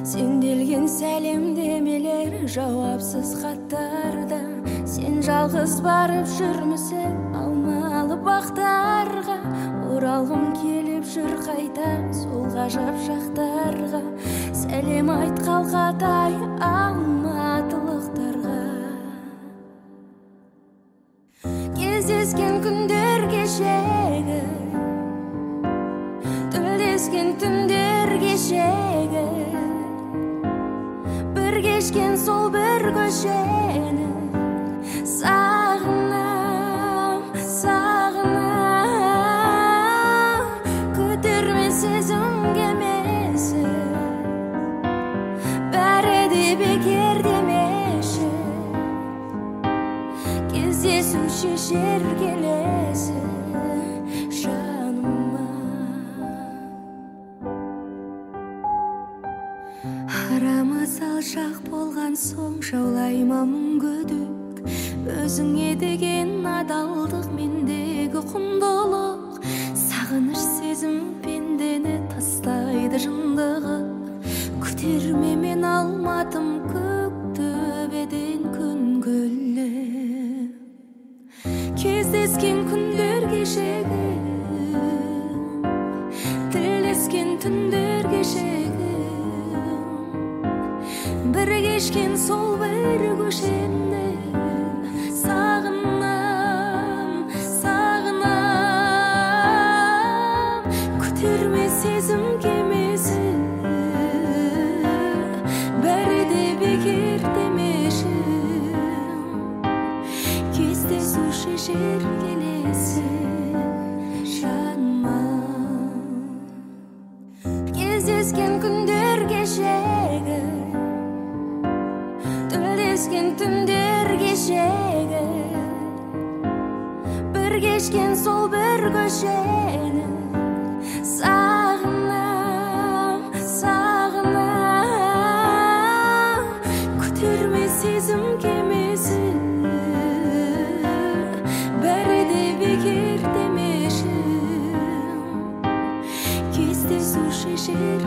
Сенделген сәлемдемелер жауапсыз хаттарда. Сен жалғыз барып жүрмісің алмалы бақтарға. Оралғым келіп жүр қайта сол ғажап шақтарға. Сәлем айт қалқатай алматылықтарға. Кездескен күндер кешегі, тілдескен түндер кешегі, бір кешкен сол бір көшені. Сағынам, сағынам, көтерме сезім кемесі, бәрі де бекер демеші. Кездесу шешер келесі жаныма. Арама салшақ болған соң жаулайма мұң күдік. Өзіңе деген адалдық мендегі құндылық. Сағыныш сезім пендені тастайды жындығы. Күтерме мен алматым көк төбеден күн гүлі. Кездескен күндер кешегі, тілдескен түндер кешегі, бір кешкен сол бір көшені. Сағынам, сағынам, күтерме сезім кемесі, бәрі де бекер демеші. Кездесу шешер келесі жаныма. Кездескен күндер кешегі, тілдескен түндер кешегі, бір кешкен сол бір көшені. Сағынам, сағынам, күтерме сезім кемесі, бәрі де бекер демеші. Кездесу шешер